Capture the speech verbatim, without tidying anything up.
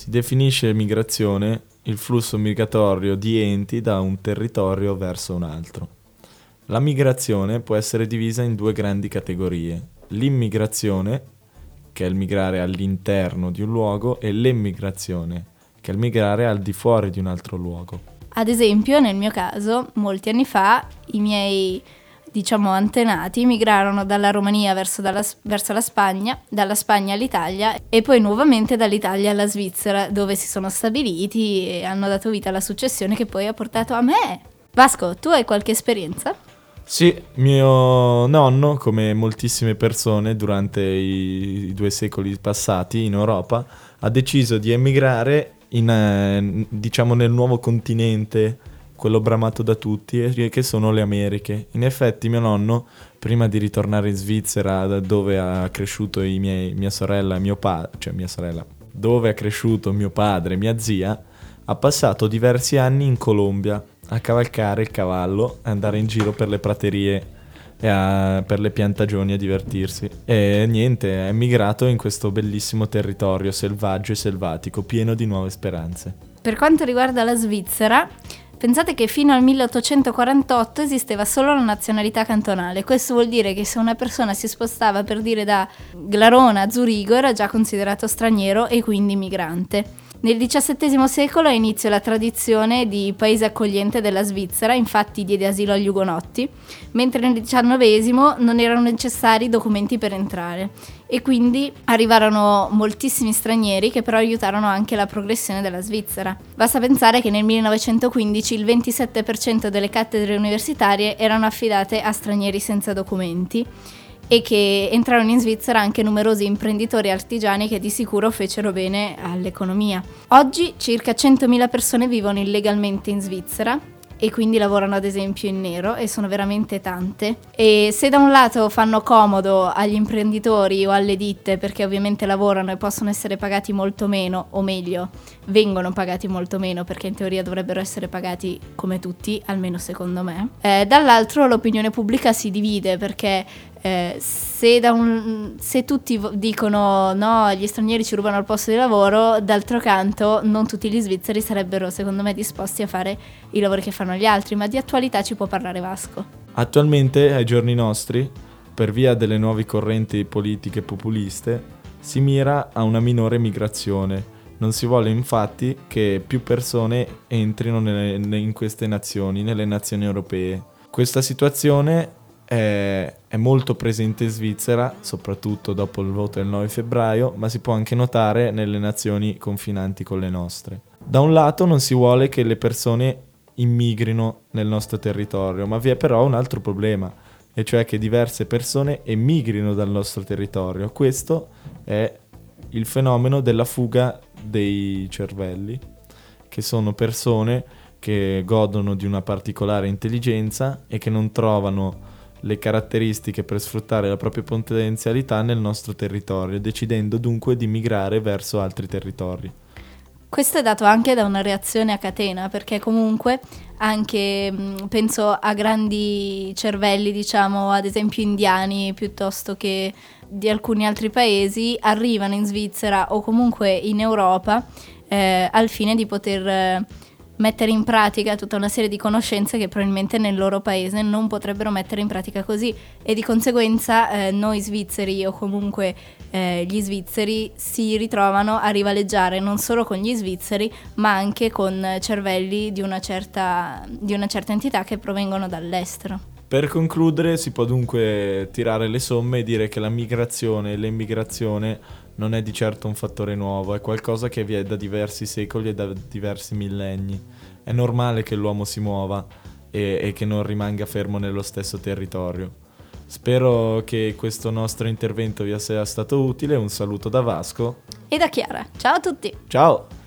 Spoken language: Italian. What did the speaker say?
Si definisce migrazione il flusso migratorio di enti da un territorio verso un altro. La migrazione può essere divisa in due grandi categorie: l'immigrazione, che è il migrare all'interno di un luogo, e l'emigrazione, che è il migrare al di fuori di un altro luogo. Ad esempio, nel mio caso, molti anni fa, i miei, diciamo, antenati migrarono dalla Romania verso, dalla, verso la Spagna, dalla Spagna all'Italia e poi nuovamente dall'Italia alla Svizzera, dove si sono stabiliti e hanno dato vita alla successione che poi ha portato a me. Vasco, tu hai qualche esperienza? Sì, mio nonno, come moltissime persone durante i, i due secoli passati in Europa, ha deciso di emigrare in, eh, diciamo nel nuovo continente, quello bramato da tutti, e che sono le Americhe. In effetti mio nonno, prima di ritornare in Svizzera, da dove ha cresciuto i miei, mia sorella e mio padre, cioè mia sorella, dove ha cresciuto mio padre e mia zia, ha passato diversi anni in Colombia a cavalcare il cavallo, a andare in giro per le praterie e a, per le piantagioni a divertirsi. E niente, è emigrato in questo bellissimo territorio selvaggio e selvatico, pieno di nuove speranze. Per quanto riguarda la Svizzera, pensate che fino al milleottocentoquarantotto esisteva solo la nazionalità cantonale. Questo vuol dire che se una persona si spostava, per dire, da Glarona a Zurigo, era già considerato straniero e quindi migrante. Nel diciassettesimo secolo ha inizio la tradizione di paese accogliente della Svizzera, infatti diede asilo agli ugonotti, mentre nel diciannovesimo non erano necessari documenti per entrare e quindi arrivarono moltissimi stranieri che però aiutarono anche la progressione della Svizzera. Basta pensare che nel millenovecentoquindici il ventisette per cento delle cattedre universitarie erano affidate a stranieri senza documenti e che entrarono in Svizzera anche numerosi imprenditori artigiani che di sicuro fecero bene all'economia. Oggi circa centomila persone vivono illegalmente in Svizzera e quindi lavorano ad esempio in nero, e sono veramente tante. E se da un lato fanno comodo agli imprenditori o alle ditte, perché ovviamente lavorano e possono essere pagati molto meno, o meglio, vengono pagati molto meno, perché in teoria dovrebbero essere pagati come tutti, almeno secondo me, eh, dall'altro l'opinione pubblica si divide, perché Eh, se, da un, se tutti dicono no, gli stranieri ci rubano il posto di lavoro, d'altro canto non tutti gli svizzeri sarebbero secondo me disposti a fare i lavori che fanno gli altri. Ma di attualità ci può parlare Vasco. Attualmente, ai giorni nostri, per via delle nuove correnti politiche populiste, si mira a una minore migrazione. Non si vuole infatti che più persone entrino nelle, in queste nazioni, nelle nazioni europee. Questa situazione è, è molto presente in Svizzera, soprattutto dopo il voto del nove febbraio, ma si può anche notare nelle nazioni confinanti con le nostre. Da un lato non si vuole che le persone immigrino nel nostro territorio, ma vi è però un altro problema, e cioè che diverse persone emigrino dal nostro territorio. Questo è il fenomeno della fuga dei cervelli, che sono persone che godono di una particolare intelligenza e che non trovano le caratteristiche per sfruttare la propria potenzialità nel nostro territorio, decidendo dunque di migrare verso altri territori. Questo è dato anche da una reazione a catena, perché comunque anche penso a grandi cervelli, diciamo ad esempio indiani, piuttosto che di alcuni altri paesi, arrivano in Svizzera o comunque in Europa eh, al fine di poter eh, mettere in pratica tutta una serie di conoscenze che probabilmente nel loro paese non potrebbero mettere in pratica così, e di conseguenza eh, noi svizzeri o comunque eh, gli svizzeri si ritrovano a rivaleggiare non solo con gli svizzeri ma anche con cervelli di una certa, di una certa entità che provengono dall'estero. Per concludere, si può dunque tirare le somme e dire che la migrazione e l'emigrazione non è di certo un fattore nuovo, è qualcosa che viene da diversi secoli e da diversi millenni. È normale che l'uomo si muova e, e che non rimanga fermo nello stesso territorio. Spero che questo nostro intervento vi sia stato utile. Un saluto da Vasco e da Chiara. Ciao a tutti! Ciao!